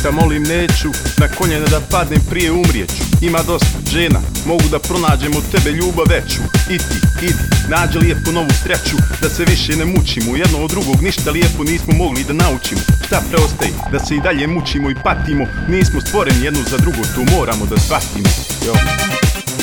Majka molim neću, na koljena da padnem prije umrijeću. Ima dosta žena, mogu da pronađem od tebe ljubav veću. I ti, idi, nađi lijepo novu sreću, da se više ne mučimo. Jedno od drugog ništa lijepo nismo mogli da naučimo. Šta preostaje? Da se i dalje mučimo i patimo. Nismo stvoreni jedno za drugo, to moramo da shvatimo. Jo.